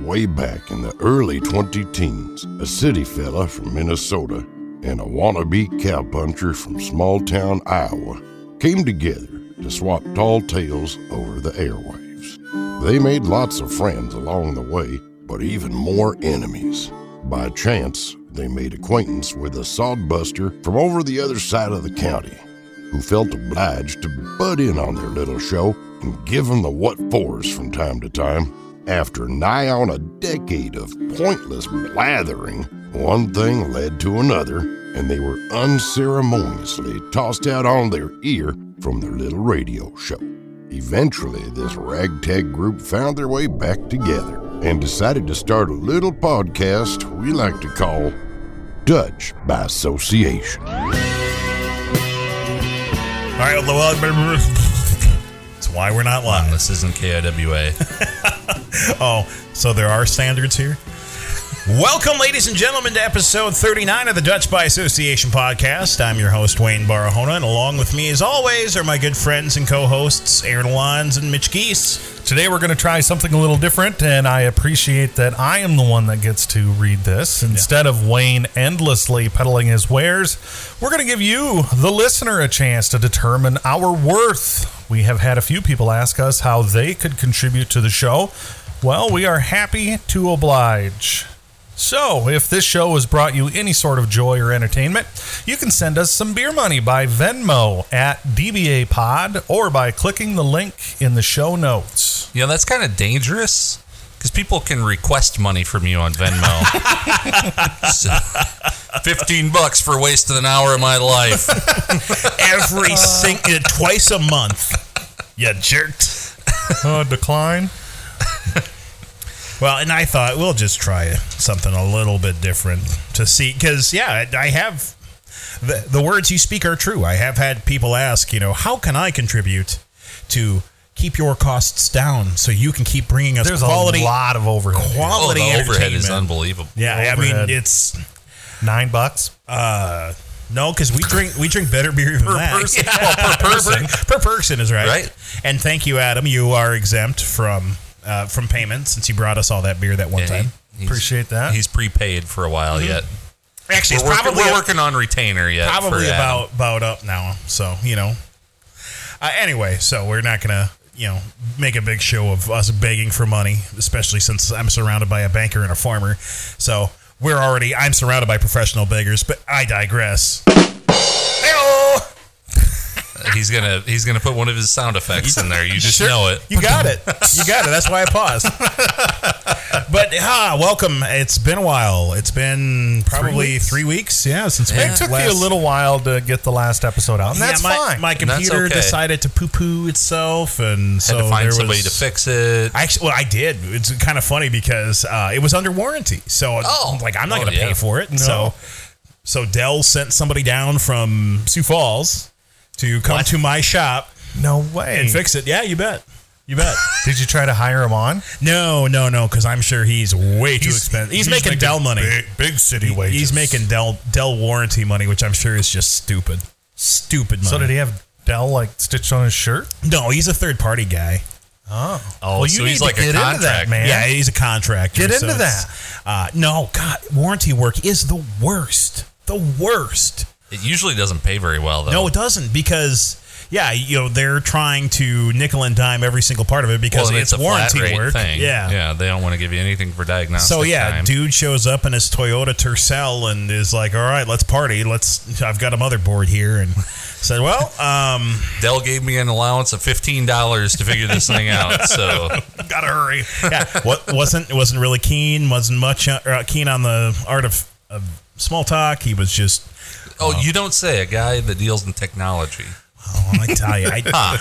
way back in the early 2010s, a city fella from Minnesota and a wannabe cowpuncher from small-town Iowa came together to swap tall tales over the airwaves. They made lots of friends along the way, but even more enemies. By chance, they made acquaintance with a sodbuster from over the other side of the county, who felt obliged to butt in on their little show and give them the what-fors from time to time. After nigh on a decade of pointless blathering, one thing led to another, and they were unceremoniously tossed out on their ear from their little radio show. Eventually, this ragtag group found their way back together and decided to start a little podcast we like to call Dutch by Association. All right, well, that's why we're not live. This isn't KIWA. Oh, so there are standards here? Welcome, ladies and gentlemen, to episode 39 of the Dutch by Association podcast. I'm your host, Wayne Barahona, and along with me, as always, are my good friends and co-hosts, Aaron Alons and Mitch Geese. Today we're going to try something a little different, and I appreciate that I am the one that gets to read this. Instead of Wayne endlessly peddling his wares, we're going to give you, the listener, a chance to determine our worth. We have had a few people ask us how they could contribute to the show. Well, we are happy to oblige. So, if this show has brought you any sort of joy or entertainment, you can send us some beer money by Venmo at DBA Pod or by clicking the link in the show notes. Yeah, that's kind of dangerous because people can request money from you on Venmo. So, $15 for wasting an hour of my life. Twice a month. You jerks. Decline. Well, and I thought we'll just try something a little bit different to see, because, yeah, I have, the words you speak are true. I have had people ask, how can I contribute to keep your costs down so you can keep bringing us quality? A lot of overhead. Quality the overhead is entertainment. unbelievable. Yeah, Overhead. I mean, it's $9. No, because we drink better beer than that. person. Yeah. Well, per person. Per person is right. Right. And thank you, Adam. You are exempt from payment since you brought us all that beer that one time. Appreciate that. He's prepaid for a while yet. Actually, we're working on retainer yet. Probably about up now. So anyway, so we're not gonna make a big show of us begging for money, especially since I'm surrounded by a banker and a farmer. So I'm surrounded by professional beggars, but I digress. Hey-oh! He's gonna put one of his sound effects in there. You just know it. You got it. That's why I paused. But welcome. It's been a while. It's been probably 3 weeks. Yeah, since it took you a little while to get the last episode out, and that's fine. My computer decided to poo-poo itself, and so had to find somebody to fix it. I did. It's kind of funny because it was under warranty, so I'm not going to pay for it. No. So Dell sent somebody down from Sioux Falls to come to my shop. No way. And fix it. Yeah, you bet. Did you try to hire him on? No, because I'm sure he's way too expensive. He's making Dell money. Big city wages. He's making Dell warranty money, which I'm sure is just stupid. Stupid money. So did he have Dell stitched on his shirt? No, he's a third-party guy. Oh, well, so he's like a contractor, that, man. Yeah, he's a contractor. Get into that. No, God, warranty work is the worst. The worst. It usually doesn't pay very well, though. No, it doesn't, because they're trying to nickel and dime every single part of it because it's a warranty flat rate work. Thing. Yeah, they don't want to give you anything for diagnostic. So time. Dude shows up in his Toyota Tercel and is like, "All right, let's party. I've got a motherboard here," and said, "Well, Dell gave me an allowance of $15 to figure this thing out, so gotta hurry." Yeah, wasn't really keen. Wasn't much keen on the art of small talk. He was just. Oh, you don't say. A guy that deals in technology. Oh, I tell you,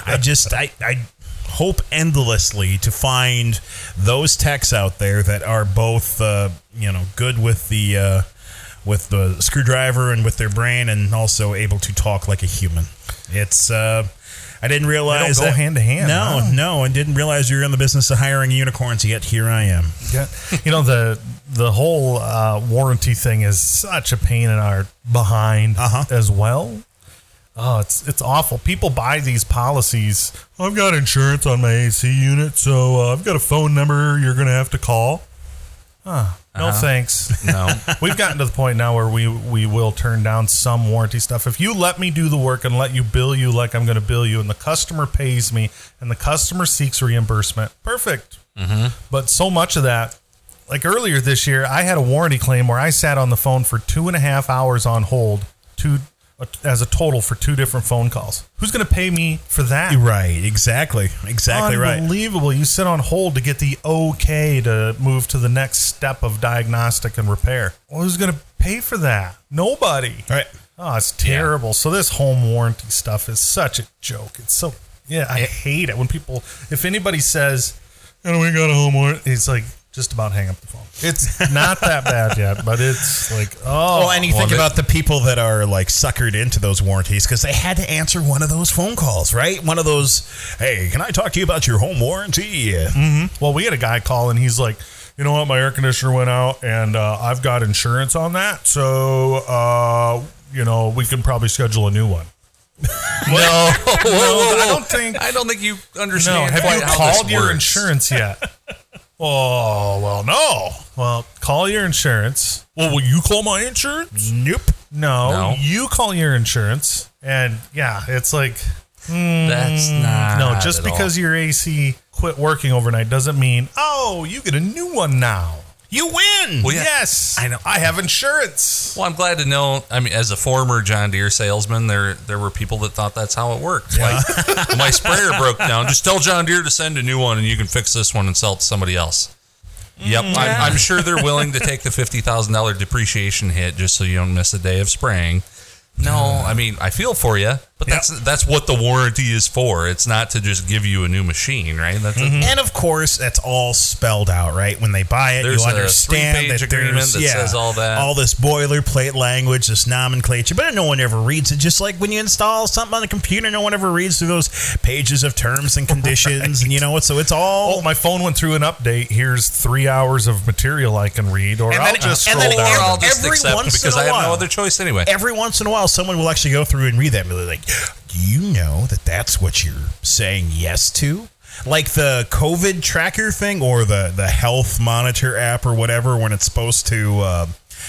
I hope endlessly to find those techs out there that are both, good with the screwdriver and with their brain, and also able to talk like a human. It's I didn't realize they don't go hand to hand. No, I didn't realize you were in the business of hiring unicorns. Yet here I am. Yeah. The whole warranty thing is such a pain in our behind as well. Oh, it's awful. People buy these policies. I've got insurance on my AC unit, so I've got a phone number you're going to have to call. No thanks. No. We've gotten to the point now where we will turn down some warranty stuff. If you let me do the work and let you bill you like I'm going to bill you, and the customer pays me and the customer seeks reimbursement, perfect. But so much of that, like earlier this year, I had a warranty claim where I sat on the phone for 2.5 hours on hold as a total for 2 different phone calls. Who's going to pay me for that? Right, exactly right. Unbelievable. You sit on hold to get the okay to move to the next step of diagnostic and repair. Well, who's going to pay for that? Nobody. Right. Oh, it's terrible. So this home warranty stuff is such a joke. It's so, I hate it when people, if anybody says, we got a home warranty, it's like, just about hang up the phone. It's not that bad yet, but it's like, Well, and you think about the people that are like suckered into those warranties because they had to answer one of those phone calls, right? One of those, hey, can I talk to you about your home warranty? Well, we had a guy call and he's like, you know what, my air conditioner went out and I've got insurance on that, so we can probably schedule a new one. No, I don't think you understand. Have quite you how called this your works. insurance yet? Oh, well, no. Well, call your insurance. Well, will you call my insurance? Nope. No, you call your insurance. And yeah, it's like, That's not. no, just at because your AC quit working overnight doesn't mean, you get a new one now. You win. Well, yeah. Yes. I know. I have insurance. Well, I'm glad to know. I mean, as a former John Deere salesman, there were people that thought that's how it worked. Like, my sprayer broke down. Just tell John Deere to send a new one, and you can fix this one and sell it to somebody else. Yep, I'm sure they're willing to take the $50,000 depreciation hit just so you don't miss a day of spraying. No, I mean, I feel for you, but that's what the warranty is for. It's not to just give you a new machine, right? And of course, that's all spelled out, right? When they buy it, There's you understand a 3-page that agreement there's that says all that. all this boilerplate language, this nomenclature, but no one ever reads it. Just like when you install something on the computer, no one ever reads through those pages of terms and conditions, and so it's all. Oh, my phone went through an update. Here's 3 hours of material I can read, or I'll just scroll down. Or I'll just Every accept once because in a I have no while. other choice anyway. Every once in a while, someone will actually go through and read that and be like, do you know that that's what you're saying yes to? Like the COVID tracker thing or the health monitor app or whatever, when it's supposed to,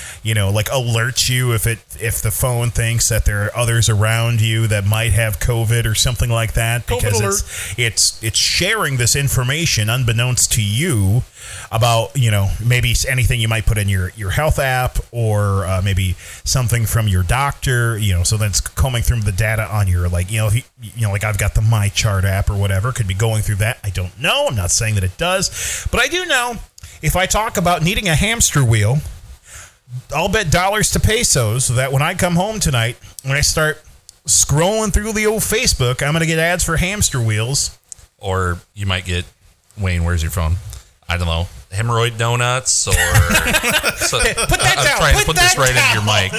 alert you if the phone thinks that there are others around you that might have COVID or something like that, because it's sharing this information unbeknownst to you about, maybe anything you might put in your health app or maybe something from your doctor, so that's combing through the data on your, like I've got the MyChart app or whatever, could be going through that. I don't know. I'm not saying that it does, but I do know if I talk about needing a hamster wheel, I'll bet dollars to pesos that when I come home tonight, when I start scrolling through the old Facebook, I'm going to get ads for hamster wheels. Or you might get, Wayne, where's your phone? I don't know, hemorrhoid donuts or... So, put that I'm down. trying to put this right into your mic.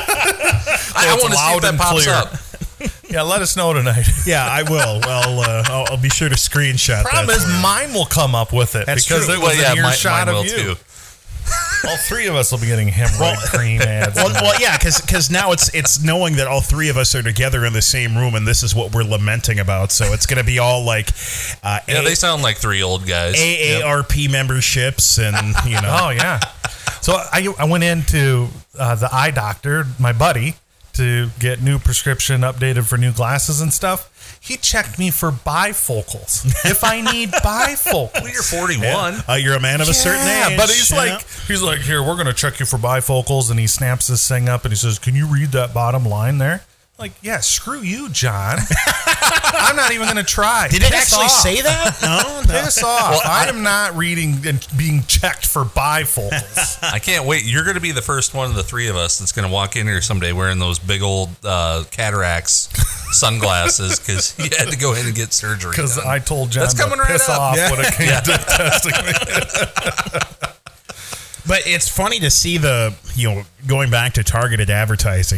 I want to see if that pops up. Yeah, let us know tonight. Yeah, I will. I'll be sure to screenshot Problem that. is, mine will come up with it because true. it was an earshot mine of will you. too. All 3 of us will be getting hemorrhoid cream ads. Well, yeah, because now it's knowing that all 3 of us are together in the same room, and this is what we're lamenting about. So it's going to be all like, they sound like 3 old guys. AARP memberships, and Oh yeah. So I went into the eye doctor, my buddy, to get new prescription updated for new glasses and stuff. He checked me for bifocals. If I need bifocals. Well, you're 41. You're a man of a certain age. But he's like, here, we're going to check you for bifocals. And he snaps this thing up and he says, can you read that bottom line there? Like, yeah, screw you, John. I'm not even going to try. Did it actually say that? No. Piss off. Well, I am not reading and being checked for bifocals. I can't wait. You're going to be the first one of the 3 of us that's going to walk in here someday wearing those big old cataracts sunglasses because he had to go in and get surgery. Because I told John that's coming to right piss up. off when it came to testing me. But it's funny to see going back to targeted advertising,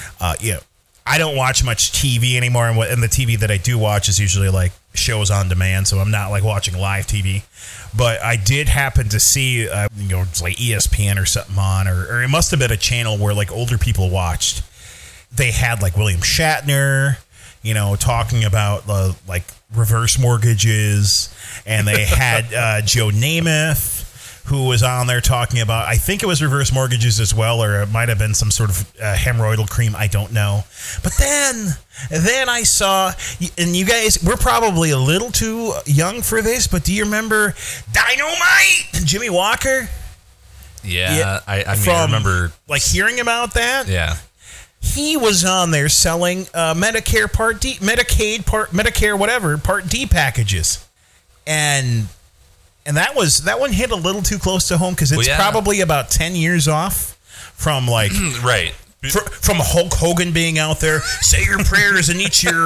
I don't watch much TV anymore, and the TV that I do watch is usually like shows on demand, so I'm not like watching live TV. But I did happen to see, it's like ESPN or something on, or it must have been a channel where like older people watched. They had like William Shatner, talking about like reverse mortgages, and they had Joe Namath. who was on there talking about, I think it was reverse mortgages as well, or it might have been some sort of hemorrhoidal cream. I don't know. But then I saw, and you guys, we're probably a little too young for this, but do you remember Dynamite? Jimmy Walker? Yeah, I mean, I remember like hearing about that. Yeah. He was on there selling Medicare Part D, Medicare, whatever, Part D packages. And that one hit a little too close to home because it's probably about 10 years off from like right. From Hulk Hogan being out there, say your prayers and eat your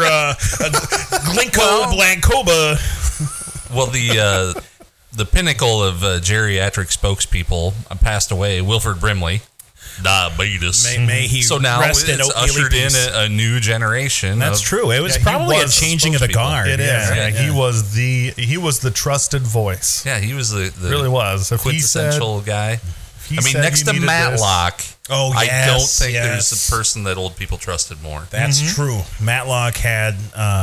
Glinko Blancoba. Well, the pinnacle of geriatric spokespeople passed away, Wilford Brimley. Diabetes. May he so now rest it's ushered in a new generation. That's true. It was probably a changing of the guard. It is. Yeah. He was the trusted voice. Yeah, he was the really was quintessential guy. I mean, next to Matlock, I don't think there's a person that old people trusted more. That's true. Matlock had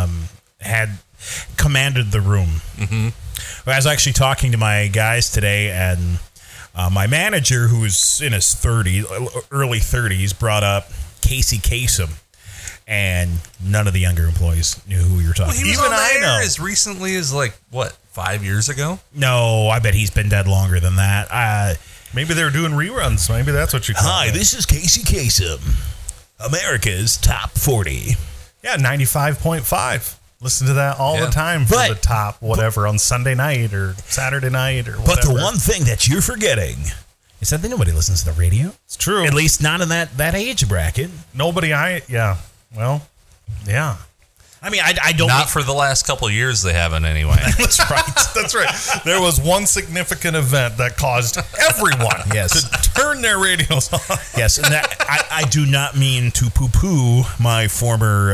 commanded the room. Mm-hmm. I was actually talking to my guys today, and my manager, who was in his early 30s, brought up Casey Kasem, and none of the younger employees knew who you were talking about. He was on there as recently as, 5 years ago? No, I bet he's been dead longer than that. Maybe they were doing reruns. Maybe that's what you call it. Hi, this is Casey Kasem, America's Top 40. Yeah, 95.5. Listen to that all the time for the top whatever on Sunday night or Saturday night or whatever. But the one thing that you're forgetting is that nobody listens to the radio. It's true. At least not in that age bracket. Nobody. Well, yeah. I mean, I don't. Not for the last couple of years, they haven't anyway. That's right. That's right. There was one significant event that caused everyone to turn their radios on. Yes, and that I do not mean to poo-poo my former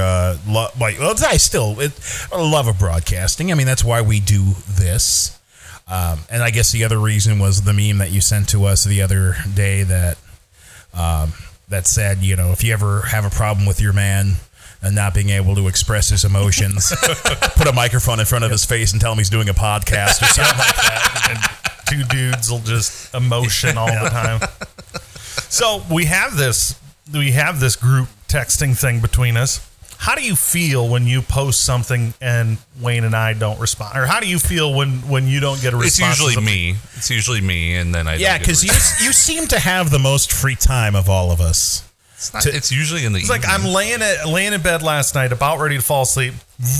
I still love of broadcasting. I mean, that's why we do this. And I guess the other reason was the meme that you sent to us the other day that said, if you ever have a problem with your man and not being able to express his emotions, put a microphone in front of his face and tell him he's doing a podcast or something like that. And two dudes will just emotion all the time. So we have this group texting thing between us. How do you feel when you post something and Wayne and I don't respond? Or how do you feel when you don't get a response? It's usually me, and then I don't get because you seem to have the most free time of all of us. It's usually in the evening. Like I'm laying in bed last night, about ready to fall asleep.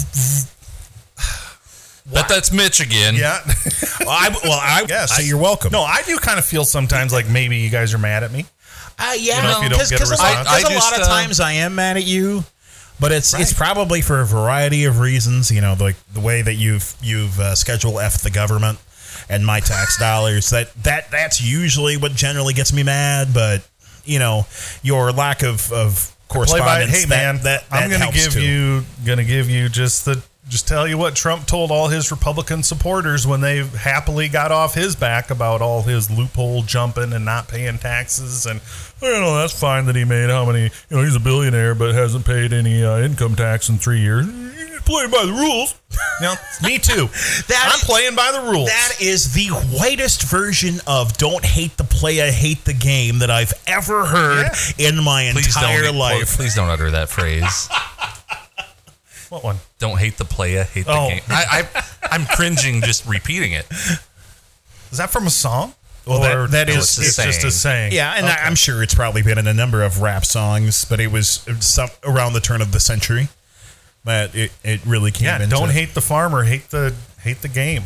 But that's Mitch again. Yeah. I guess. You're welcome. No, I do kind of feel sometimes like maybe you guys are mad at me. Yeah. If you don't get a response. Because a lot of times I am mad at you. But it's probably for a variety of reasons, like the way that you've scheduled F the government and my tax dollars. That's usually what generally gets me mad. But your lack of correspondence. Hey man, I'm going to give you just tell you what Trump told all his Republican supporters when they happily got off his back about all his loophole jumping and not paying taxes. And, that's fine that he made how many, he's a billionaire but hasn't paid any income tax in 3 years. He's playing by the rules. Me too. I'm playing by the rules. That is the whitest version of don't hate the playa, hate the game that I've ever heard in my entire life. Please don't utter that phrase. What one? Don't hate the playa, hate the game. I'm cringing just repeating it. Is that from a song? Well, that is it's just a saying. Yeah, and I'm sure it's probably been in a number of rap songs, but it was around the turn of the century. But it really came into... don't hate the farmer, hate the game.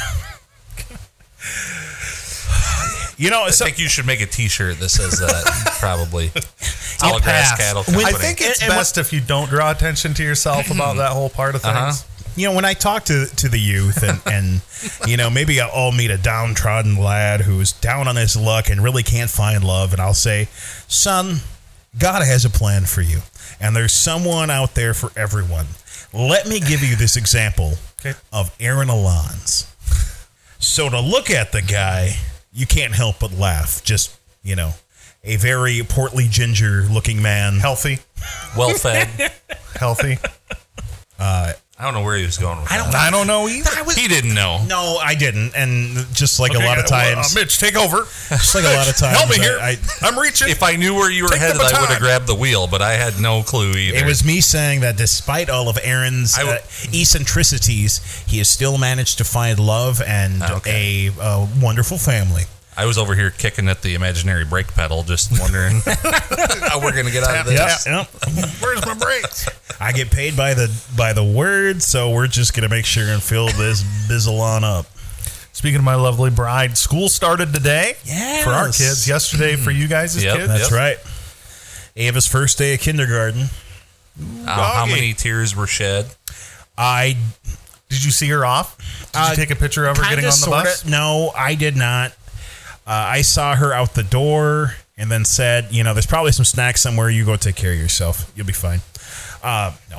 I think you should make a T-shirt that says that, probably. Tallgrass Cattle Company. I think it's best if you don't draw attention to yourself about that whole part of things. When I talk to the youth and maybe I'll meet a downtrodden lad who's down on his luck and really can't find love, and I'll say, son, God has a plan for you, and there's someone out there for everyone. Let me give you this example of Aaron Alon's. So to look at the guy, you can't help but laugh. Just, a very portly ginger looking man. Healthy. Well-fed. Healthy. I don't know where he was going with that. I don't know either. He didn't know. No, I didn't. And just like a lot of times, Mitch, take over. just like a lot of times, Help me here. I'm reaching. If I knew where you were Take the headed, I baton. would have grabbed the wheel, but I had no clue either. it was me saying that despite all of Aaron's eccentricities, he has still managed to find love and a wonderful family. I was over here kicking at the imaginary brake pedal, just wondering how we're going to get out of this. Yep. Where's my brakes? I get paid by the word, so we're just gonna make sure and fill this bizzle on up. Speaking of my lovely bride, school started today for our Yes. kids. Yesterday for you guys as Yep. kids. That's right. Ava's first day of kindergarten. How Doggy. many tears were shed? Did you see her off? Did you take a picture of her getting on the bus? No, I did not. I saw her out the door and then said, there's probably some snacks somewhere. You go take care of yourself. You'll be fine. No,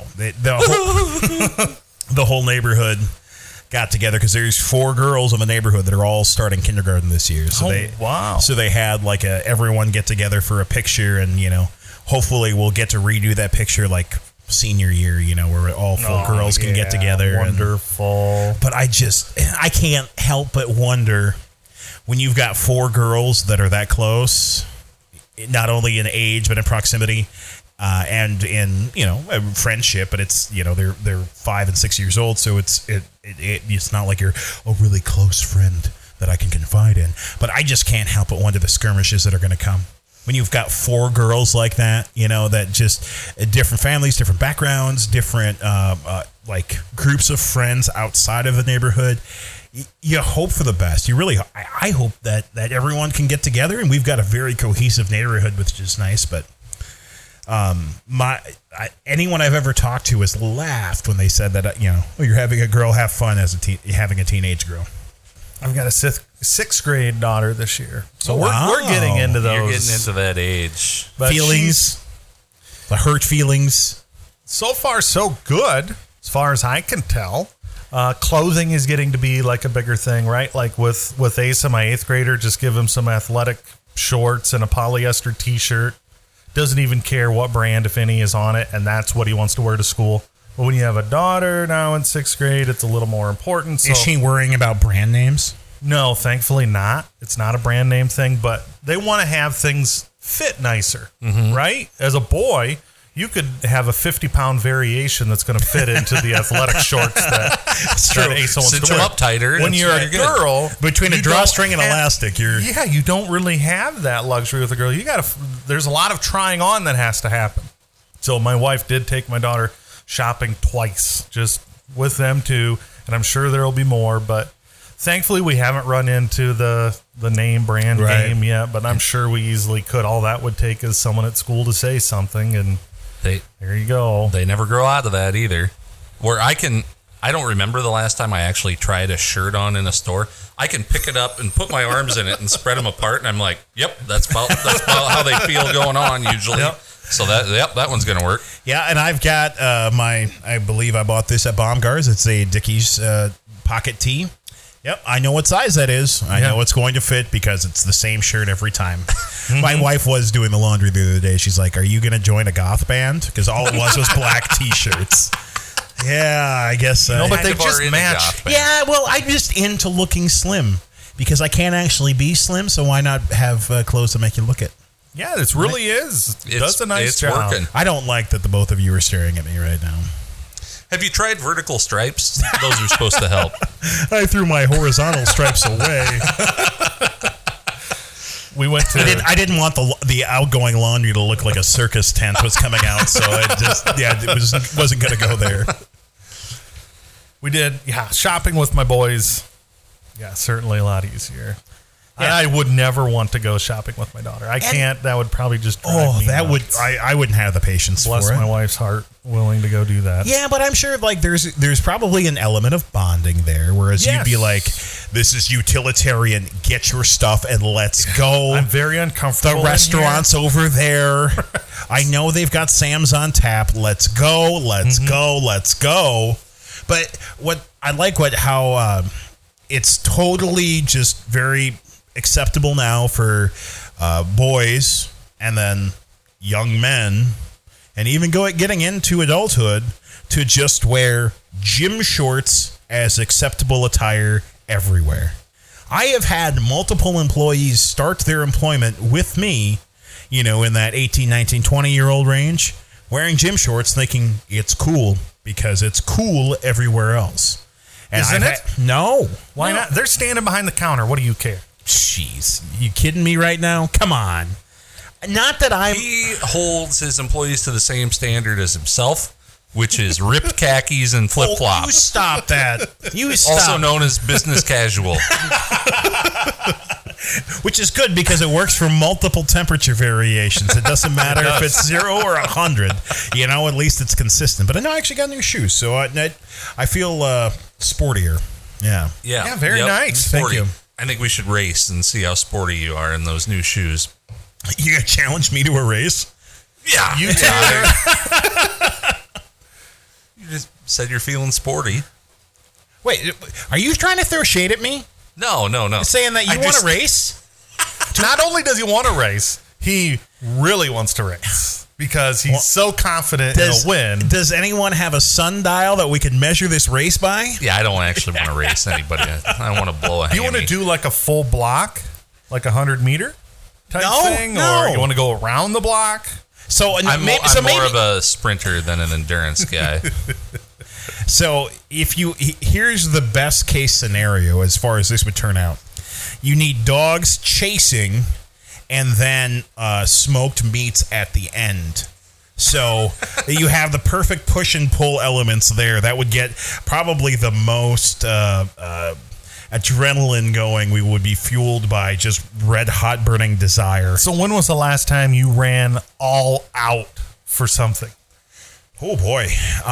the whole neighborhood got together because there's 4 girls in the neighborhood that are all starting kindergarten this year. So wow. So they had like everyone get together for a picture, and hopefully we'll get to redo that picture like senior year, where all 4 girls can get together. Wonderful. But I can't help but wonder, when you've got 4 girls that are that close, not only in age but in proximity, and in friendship, but it's they're 5 and 6 years old, so it's not like you're a really close friend that I can confide in. But I just can't help but wonder the skirmishes that are going to come when you've got 4 girls like that. That just different families, different backgrounds, different like groups of friends outside of the neighborhood. You hope for the best. You really, I hope that everyone can get together, and we've got a very cohesive neighborhood, which is nice. But anyone I've ever talked to has laughed when they said that you're having a girl have fun as having a teenage girl. I've got a 6th grade daughter this year, so Wow. we're getting into those. You're getting into that age. But Feelings, the hurt feelings. so far, so good, as far as I can tell. Clothing is getting to be like a bigger thing, right? Like with Asa, my 8th grader, just give him some athletic shorts and a polyester t-shirt. Doesn't even care what brand, if any, is on it, and that's what he wants to wear to school. But when you have a daughter now in 6th grade, it's a little more important. So Is she worrying about brand names? no, thankfully not. It's not a brand name thing, but they want to have things fit nicer, right? As a boy, you could have a 50-pound variation that's going to fit into the athletic shorts that Asa wants Cinch to them wear. up tighter. When you're a girl, Between a you drawstring don't and have- elastic, you don't really have that luxury with a girl. There's a lot of trying on that has to happen. So my wife did take my daughter shopping twice, just with them too, and I'm sure there'll be more, but thankfully we haven't run into the name brand game yet, but I'm sure we easily could. All that would take is someone at school to say something, and there you go. They never grow out of that either. Where I don't remember the last time I actually tried a shirt on in a store. I can pick it up and put my arms in it and spread them apart, and I'm like, yep, that's about how they feel going on usually. Yep. So that one's gonna work. Yeah, and I've got I believe I bought this at Baumgart's. It's a Dickies pocket tee. Yep, I know what size that is. I know it's going to fit because it's the same shirt every time. My wife was doing the laundry the other day. She's like, "Are you going to join a goth band?" Because all it was black T-shirts. Yeah, I guess. No, but they Kind of just are in a match. goth band. Yeah, well, I'm just into looking slim because I can't actually be slim. So why not have clothes that make you look it? Yeah, it really is. It does a nice it's job. working. I don't like that the both of you are staring at me right now. Have you tried vertical stripes? Those are supposed to help. I threw my horizontal stripes away. We went to. I didn't want the outgoing laundry to look like a circus tent was coming out, so it wasn't going to go there. We did, shopping with my boys. Yeah, certainly a lot easier. Yeah. I would never want to go shopping with my daughter. I can't. That would probably just drive me nuts. I wouldn't have the patience Bless for it. my wife's heart, willing to go do that. Yeah, but I'm sure like there's probably an element of bonding there, whereas you'd be like, this is utilitarian. Get your stuff and let's go. I'm very uncomfortable. The restaurant's over there. I know they've got Sam's on tap. Let's go. Let's go. Let's go. But how it's totally just very acceptable now for boys and then young men and even getting into adulthood to just wear gym shorts as acceptable attire everywhere. I have had multiple employees start their employment with me, in that 18, 19, 20-year-old range, wearing gym shorts thinking it's cool because it's cool everywhere else. And Isn't it? No. Why not? They're standing behind the counter. What do you care? Jeez. You kidding me right now? Come on. Not that I'm... He holds his employees to the same standard as himself, which is ripped khakis and flip-flops. Oh, you stop that. You stop. Also known as business casual. Which is good because it works for multiple temperature variations. It doesn't matter if it's 0 or 100. At least it's consistent. But I know I actually got new shoes, so I feel sportier. Yeah. Yeah, very nice. Thank you. I think we should race and see how sporty you are in those new shoes. You gonna challenge me to a race? Yeah. You too. You just said you're feeling sporty. Wait, are you trying to throw shade at me? No. Saying that you want to race? Not only does he want to race, he really wants to race because he's so confident in a win. Does anyone have a sundial that we could measure this race by? Yeah, I don't actually want to race anybody. I want to blow a Do you want to do like a full block, like 100-meter type thing? No. Or you want to go around the block? So I'm more of a sprinter than an endurance guy. So here's the best case scenario as far as this would turn out. You need dogs chasing and then smoked meats at the end. So you have the perfect push and pull elements there. That would get probably the most adrenaline going. We would be fueled by just red hot burning desire. So when was the last time you ran all out for something? Oh boy.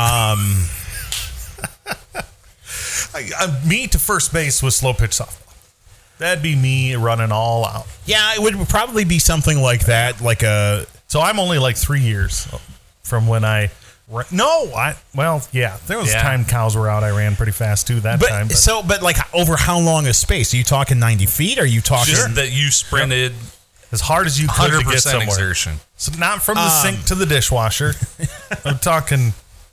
Me to first base with slow pitch softball. That'd be me running all out. Yeah, it would probably be something like that, So I'm only like 3 years from when I. There was time cows were out. I ran pretty fast too that time. But over how long a space? Are you talking 90 feet? Or are you talking just that you sprinted as hard as you could to get 100% somewhere? exertion. So not from the sink to the dishwasher. I'm talking.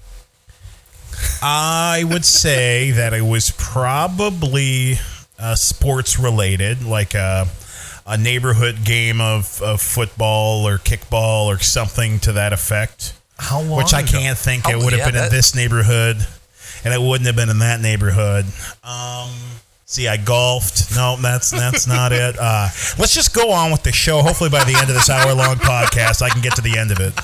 I would say that it was probably sports related, like a neighborhood game of football or kickball or something to that effect. How long? Which I can't think. It would have been in this neighborhood, and it wouldn't have been in that neighborhood. See, I golfed. No, that's not it. Let's just go on with the show. Hopefully, by the end of this hour-long podcast, I can get to the end of it.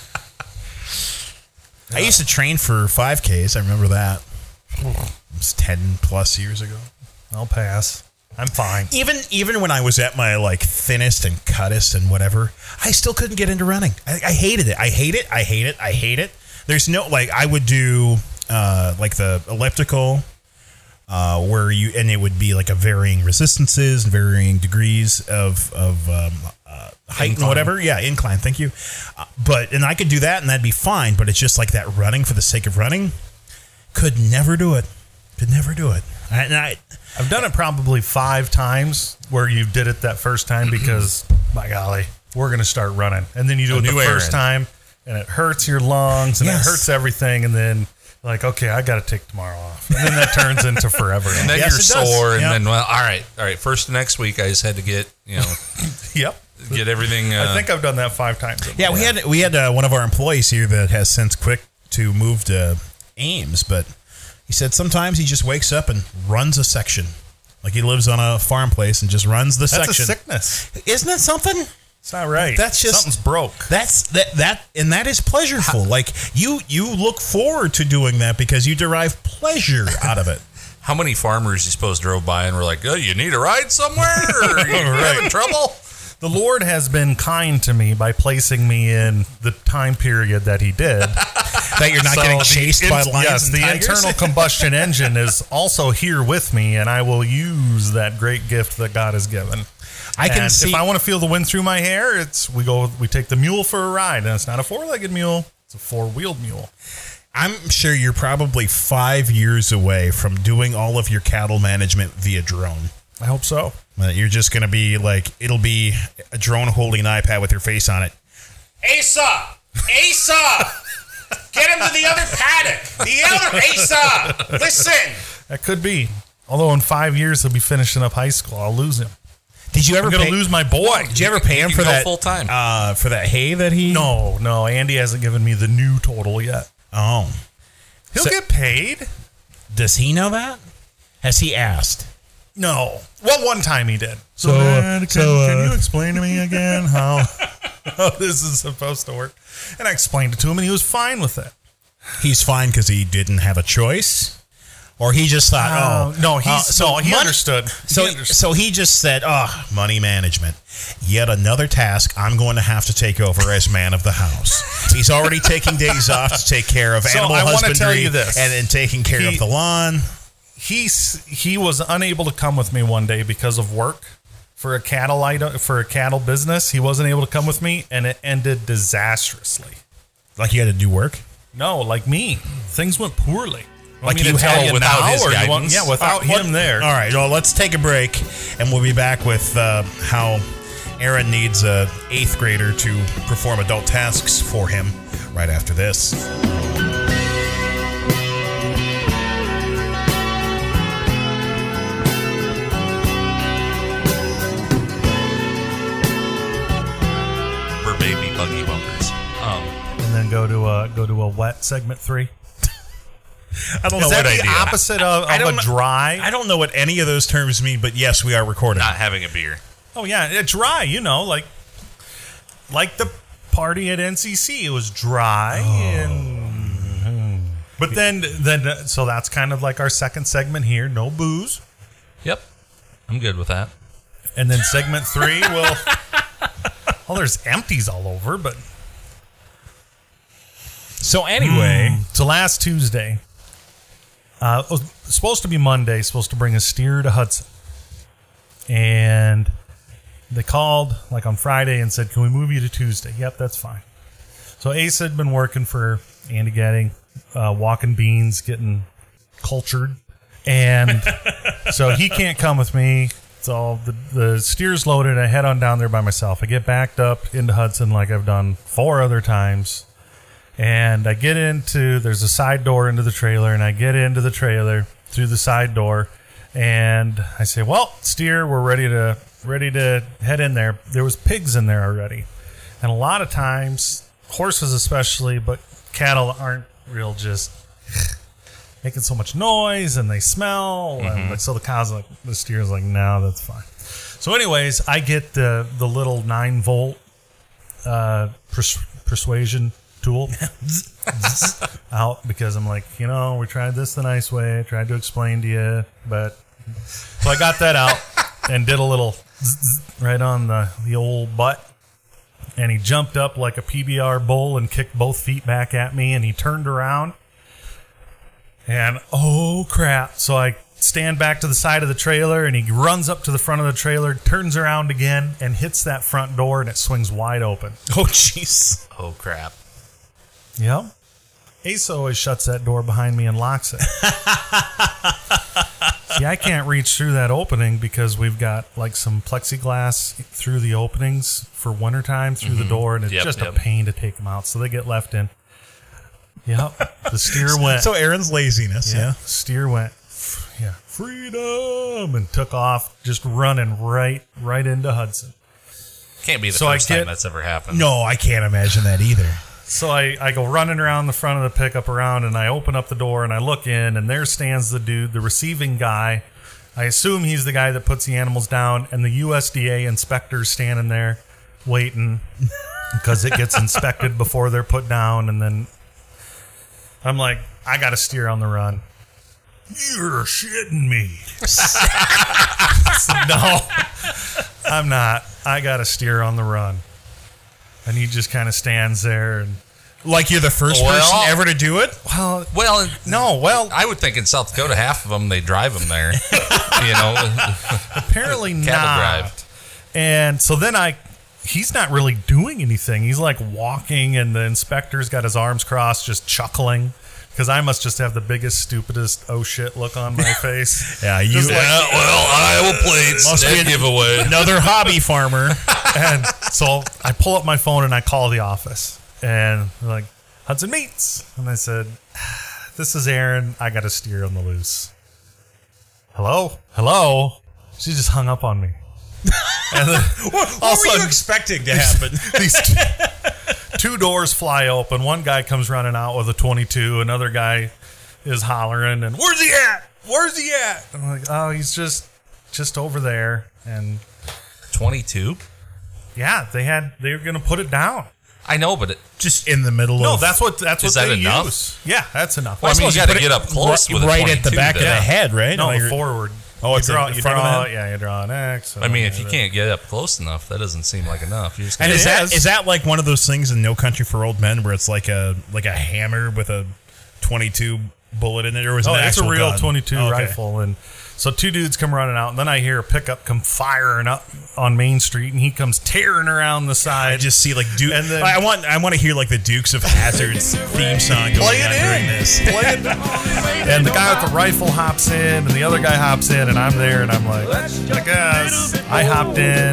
I used to train for 5Ks. I remember that. It was 10+ years ago. I'll pass. I'm fine. Even when I was at my thinnest and cuttest and whatever, I still couldn't get into running. I hated it. I hate it. There's no I would do the elliptical where it would be a varying resistances and varying degrees of height incline. and whatever. Yeah, incline. Thank you. And I could do that and that'd be fine. But it's just that running for the sake of running. Could never do it. I've done it probably 5 times where you did it that first time because, by golly, we're going to start running. And then you do it the first time and it hurts your lungs and it hurts everything. And then okay, I got to take tomorrow off. And then that turns into forever. And then you're sore. And then, all right. First next week, I just had to get, Yep. Get everything. I think I've done that 5 times. Yeah, we had one of our employees here that has since quit to move to Ames, but he said sometimes he just wakes up and runs a section. He lives on a farm place and just runs the section. That's a sickness. Isn't that something? It's not right. That's just something's broke. And that is pleasureful. You look forward to doing that because you derive pleasure out of it. How many farmers you suppose drove by and were like, "Oh, you need a ride somewhere? Or you having trouble?" The Lord has been kind to me by placing me in the time period that He did. That you're not getting chased by lions yes, and the tigers? internal combustion engine is also here with me, and I will use that great gift that God has given. I can see. If I want to feel the wind through my hair, we take the mule for a ride, and it's not a 4-legged mule; it's a 4-wheeled mule. I'm sure you're probably 5 years away from doing all of your cattle management via drone. I hope so. You're just going to be it'll be a drone holding an iPad with your face on it. Asa! Get him to the other paddock. The other Asa. Listen. That could be. Although in 5 years he'll be finishing up high school, I'll lose him. Did you ever I'm gonna lose my boy? Did you ever pay him You for can go that full time. For that hay that he? No. Andy hasn't given me the new total yet. Oh. He'll So- get paid. Does he know that? Has he asked? No. Well, one time he did. So, Dad, can you explain to me again how this is supposed to work? And I explained it to him, and he was fine with it. He's fine because he didn't have a choice? Or he just thought, he understood. So he just said, money management. Yet another task I'm going to have to take over as man of the house. He's already taking days off to take care of animal I wanna husbandry tell you this. and then taking care of the lawn. He was unable to come with me one day because of work for a cattle business. He wasn't able to come with me, and it ended disastrously. Like you had to do work? No, like me, things went poorly. Like Want me you to tell had you without now, his or you want- guidance? yeah, without him there. All right, well, let's take a break, and we'll be back with how Aaron needs a 8th grader to perform adult tasks for him right after this. For baby buggy bumpers. And then go to a wet segment 3. I don't Is know that what the idea. opposite of I don't a know- dry? I don't know what any of those terms mean, but yes, we are recording. Not having a beer. Oh yeah, it's dry. Like the party at NCC. It was dry, but then so that's kind of like our second segment here. No booze, Yep. I'm good with that. and then segment 3 will. Well, there's empties all over, but So anyway, so last Tuesday, it was supposed to be Monday. Supposed to bring a steer to Hudson, and they called like on Friday and said, "Can we move you to Tuesday?" Yep, that's fine. So Ace had been working for Andy Getting, walking beans, getting cultured, and so he can't come with me. So the steer's loaded. I head on down there by myself. I get backed up into Hudson like I've done 4 other times. And I get there's a side door into the trailer, and I get into the trailer through the side door, and I say, well, steer, we're ready to head in there. There was pigs in there already. And a lot of times, horses especially, but cattle aren't real just making so much noise, and they smell. And so the steer's like, no, that's fine. So anyways, I get the little 9-volt persuasion tool out because I'm like, we tried this the nice way. I tried to explain to you, but so I got that out and did a little right on the old butt, and he jumped up like a PBR bull and kicked both feet back at me, and he turned around, and oh crap! So I stand back to the side of the trailer, and he runs up to the front of the trailer, turns around again, and hits that front door, and it swings wide open. oh jeez. Oh, crap. Yep. Ace always shuts that door behind me and locks it. See, I can't reach through that opening because we've got like some plexiglass through the openings for wintertime through the door, and it's just a pain to take them out. So they get left in. Yep. The steer went. So Aaron's laziness, yeah. Steer went. Yeah. Freedom, and took off, just running right into Hudson. Can't be the So I first time get- that's ever happened. No, I can't imagine that either. So I go running around the front of the pickup around, and I open up the door, and I look in, and there stands the dude, the receiving guy. I assume he's the guy that puts the animals down, and the USDA inspector's standing there waiting because it gets inspected before they're put down. And then I'm like, I got to steer on the run. You're shitting me. No, I'm not. I got to steer on the run. And he just kind of stands there, and Like you're the first person ever to do it? Well, I would think in South Dakota, half of them, they drive them there. apparently Cattle not. drive. And so then he's not really doing anything. He's like walking, and the inspector's got his arms crossed, just chuckling. Because I must just have the biggest, stupidest oh shit look on my face. Yeah, you. Just like- Iowa plates. Must be Dead giveaway. Another hobby farmer. And so I pull up my phone and I call the office. And they're like, Hudson Meats. And I said, this is Aaron. I got a steer on the loose. Hello? She just hung up on me. And then, What were you expecting to happen? These two doors fly open. One guy comes running out with a 22. Another guy is hollering, and where's he at? I'm like, oh, he's just over there. And 22? yeah, they were gonna put it down. I know, but Just in the middle No, of... that's what Is they that enough? use. Yeah, that's enough. Well, I mean, you got to get up close with a right 22 at the back of the then. head, right? no, Like you're- forward. Oh, it's in front of the head? Yeah, you draw an X. I mean, if you can't get up close enough, that doesn't seem like enough. You just And gotta- is that like one of those things in No Country for Old Men where it's like a hammer with a 22 bullet in it, or was it Oh, an it's a actual real gun? 22 Oh, okay. rifle, and so two dudes come running out, and then I hear a pickup come firing up on Main Street, and he comes tearing around the side. I just see like Duke. And then- I want to hear like the Dukes of Hazzard's theme song going on during this. And the guy with the rifle hops in, and the other guy hops in, and I'm there, and I'm like, I guess. I hopped in,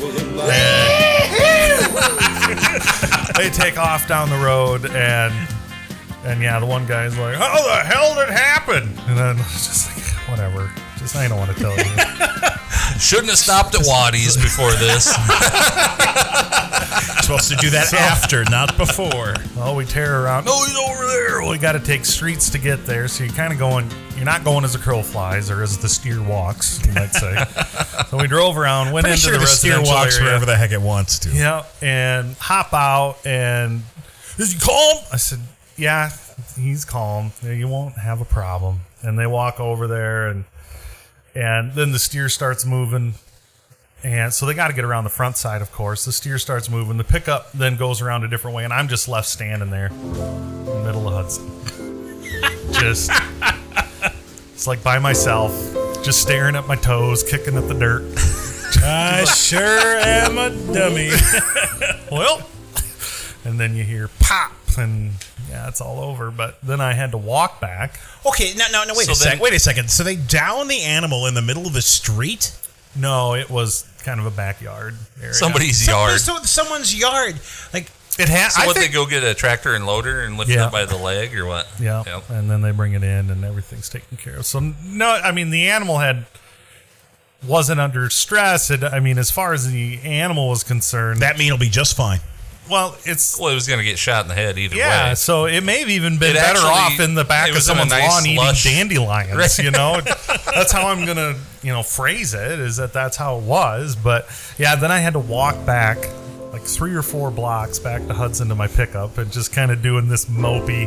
and they take off down the road, and yeah, the one guy's like, how the hell did it happen? And then I was just like, whatever. Just, I don't want to tell you. Shouldn't have stopped at Waddy's before this. Supposed to do that after, not before. Oh, we tear around. Oh, he's over there. Well, we got to take streets to get there. So you're kind of going, you're not going as the crow flies or as the steer walks, you might say. So we drove around, went Pretty into sure the steer residential walks area. wherever the heck it wants to. Yeah, and hop out, and is he calm? I said, yeah, he's calm. You won't have a problem. And they walk over there, and then the steer starts moving. And so they got to get around the front side, of course. The steer starts moving. The pickup then goes around a different way, and I'm just left standing there in the middle of Hudson. Just, it's like by myself, just staring at my toes, kicking at the dirt. I sure am a dummy. Well, and then you hear pop, and yeah, it's all over. But then I had to walk back. Okay, no, wait So a second. then- Wait a second. So they down the animal in the middle of the street? No, it was kind of a backyard area. Somebody's yard. So someone's yard. Like, It has. So I what, think, they go get a tractor and loader and lift it Yeah. up by the leg or what? yeah, Yep. and then they bring it in, and everything's taken care of. So no, I mean the animal wasn't under stress. I mean, as far as the animal was concerned, that meat will be just fine. well, it's. Well, it was going to get shot in the head either Yeah, way. so it may have even been It better actually- off in the back it of was in a someone's nice lawn eating lush- dandelions. Right. You know, that's how I'm gonna, phrase it. Is that's how it was. But yeah, then I had to walk back like 3 or 4 blocks back to Hudson to my pickup, and just kind of doing this mopey,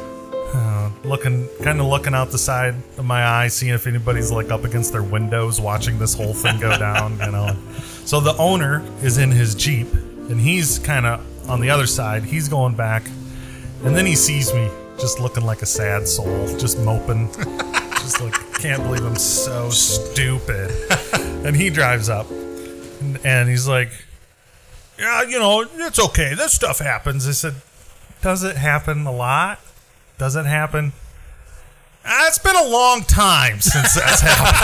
looking out the side of my eye, seeing if anybody's like up against their windows watching this whole thing go down. So the owner is in his Jeep, and he's kind of on the other side. He's going back, and then he sees me just looking like a sad soul, just moping, just like, can't believe I'm so stupid. And he drives up, and he's like, yeah, it's okay. This stuff happens. I said, does it happen a lot? Does it happen? It's been a long time since that's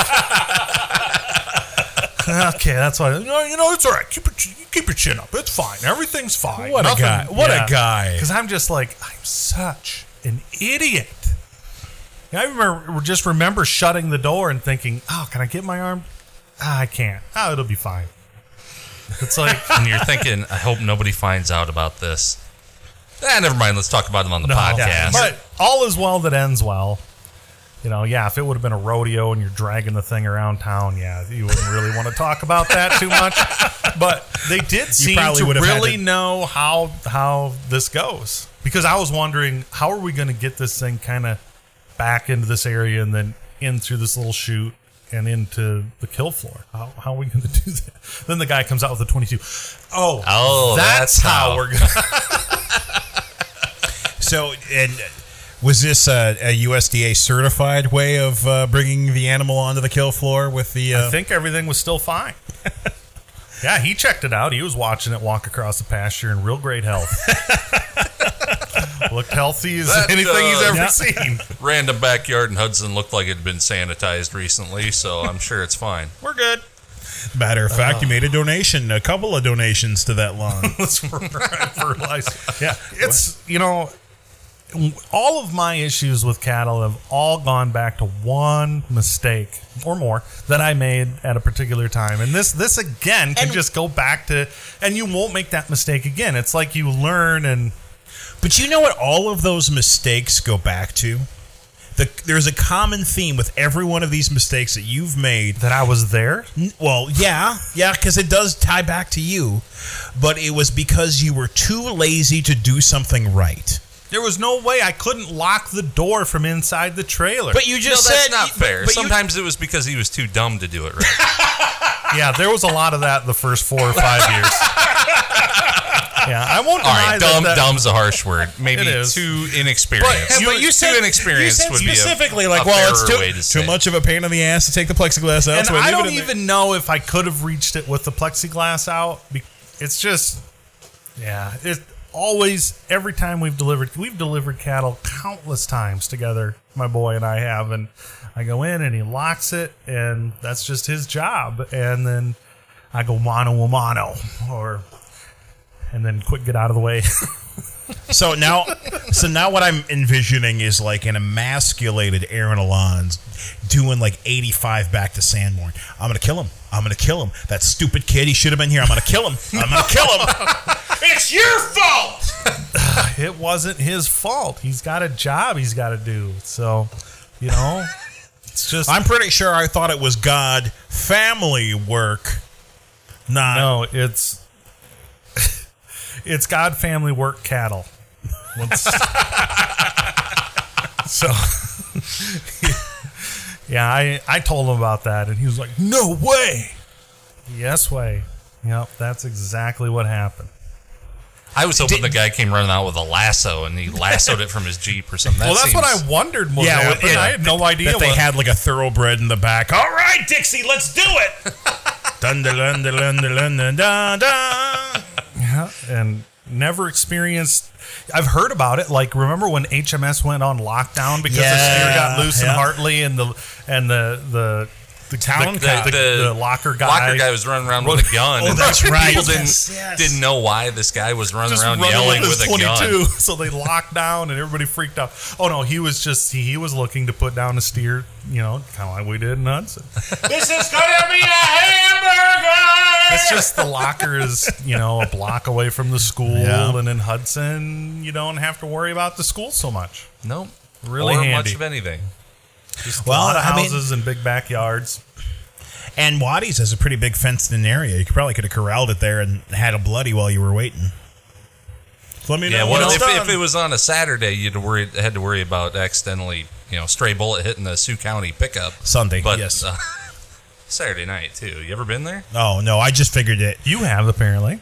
happened. Okay, that's why. It's all right. Keep your chin up. It's fine. Everything's fine. What a guy. What a guy. Because I'm just like, I'm such an idiot. I remember shutting the door and thinking, oh, can I get my arm? I can't. Oh, it'll be fine. It's like, And you're thinking, I hope nobody finds out about this. Never mind. Let's talk about them on the podcast. but all is well that ends well. If it would have been a rodeo and you're dragging the thing around town, yeah, you wouldn't really want to talk about that too much. But they did seem probably to would have had really to- know how this goes. Because I was wondering, how are we going to get this thing kind of back into this area and then in through this little chute and into the kill floor? How are we going to do that? Then the guy comes out with a 22. Oh, that's how we're going to... So, and was this a USDA certified way of bringing the animal onto the kill floor with the... I think everything was still fine. Yeah, he checked it out. He was watching it walk across the pasture in real great health. Looked healthy as That, anything he's ever yeah. seen. random backyard in Hudson looked like it had been sanitized recently, so I'm sure it's fine. We're good. Matter of fact, you made a couple of donations to that lawn. Let's fertilize. Yeah, it's all of my issues with cattle have all gone back to one mistake or more that I made at a particular time. And this again can just go back to, and you won't make that mistake again. It's like you learn and... But you know what all of those mistakes go back to? There's a common theme with every one of these mistakes that you've made. That I was there? Well, yeah, because it does tie back to you. But it was because you were too lazy to do something right. There was no way I couldn't lock the door from inside the trailer. But you just said... that's not fair. But Sometimes it was because he was too dumb to do it right. Yeah, there was a lot of that the first 4 or 5 years. Yeah, I won't deny that. Dumb's a harsh word. Maybe It is. too inexperienced. But you said too inexperienced would be specifically a like, well, it's fairer way to say too much of a pain in the ass to take the plexiglass out. And so I leave it don't in there. even know if I could have reached it with the plexiglass out. It's just, yeah. It always, every time we've delivered cattle countless times together. My boy and I have, and I go in and he locks it, and that's just his job. And then I go mano a mano, and then quick, get out of the way. So now what I'm envisioning is like an emasculated Aaron Alon's doing like 85 back to Sanborn. I'm going to kill him. I'm going to kill him. That stupid kid, he should have been here. I'm going to kill him. I'm going to kill him. It's your fault. It wasn't his fault. He's got a job he's got to do. So, it's just... I'm pretty sure I thought it was God family work. No, it's God family work cattle. So, yeah, I told him about that, and he was like, "No way." Yes way. Yep, that's exactly what happened. I was hoping the guy came running out with a lasso and he lassoed it from his Jeep or something. That's what I wondered would happen. I had no idea that they had like a thoroughbred in the back. All right, Dixie, let's do it. Dun dun dun dun dun dun dun dun. Yeah, and never experienced. I've heard about it. Like, remember when HMS went on lockdown because the steer got loose in Hartley, and the town the locker guy. Locker guy was running around with a gun. Oh, that's right. People didn't know why this guy was running around yelling with a 22, gun. So they locked down and everybody freaked out. Oh no, he was just he was looking to put down a steer, kind of like we did in Hudson. This is gonna be a hamburger. It's just the locker is a block away from the school, and in Hudson you don't have to worry about the school so much. Nope, really or handy. much of anything. Just a lot of houses and big backyards. And Waddy's has a pretty big fenced-in area. You probably could have corralled it there and had a bloody while you were waiting. Let me know. If it was on a Saturday, you'd had to worry about accidentally, stray bullet hitting the Sioux County pickup. Sunday, but, yes. Saturday night too. You ever been there? Oh no, I just figured it. You have apparently.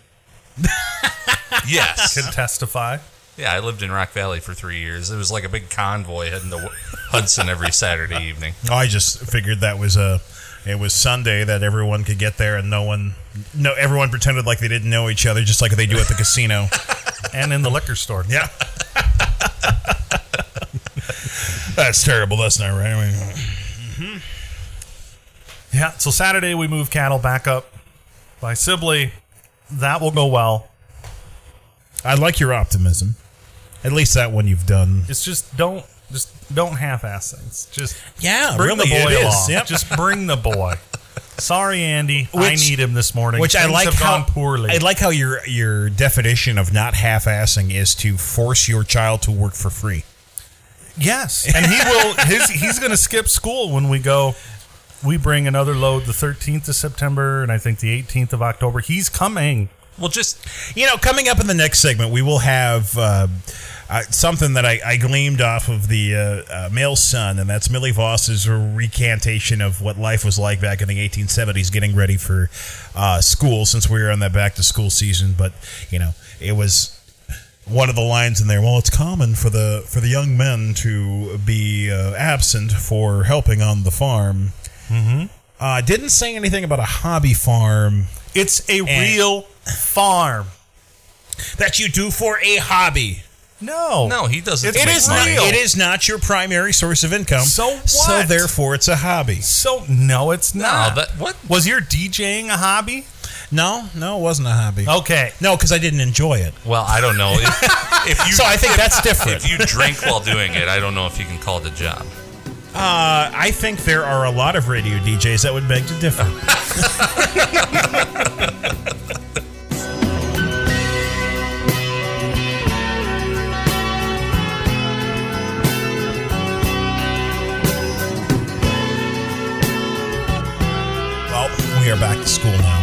Yes. Can testify. Yeah, I lived in Rock Valley for 3 years. It was like a big convoy heading to Hudson every Saturday evening. Oh, I just figured that was it was Sunday that everyone could get there and everyone pretended like they didn't know each other, just like they do at the casino and in the liquor store. Yeah. That's terrible. That's not right. Yeah. So Saturday we move cattle back up by Sibley. That will go well. I like your optimism. At least that one you've done. It's just don't half-ass things. Just really, bring the boy it along. is. Yep. Just bring the boy. Sorry, Andy. I need him this morning. Which Things I like have gone poorly. I like how your definition of not half-assing is to force your child to work for free. Yes, and he will. He's going to skip school when we go. We bring another load the 13th of September, and I think the 18th of October. He's coming. Well, just coming up in the next segment, we will have something that I gleaned off of the Mail Sun, and that's Millie Voss's recantation of what life was like back in the 1870s, getting ready for school, since we were in that back-to-school season. But it was one of the lines in there. Well, it's common for the young men to be absent for helping on the farm. Mm-hmm. Didn't say anything about a hobby farm. It's a real farm that you do for a hobby. No, he doesn't. It is money. It is not your primary source of income. So what? So therefore, it's a hobby. So no, it's not. What was your DJing a hobby? No, it wasn't a hobby. Okay, no, because I didn't enjoy it. Well, I don't know. So I think that's different. If you drink while doing it, I don't know if you can call it a job. I think there are a lot of radio DJs that would beg to differ. Well, we are back to school now.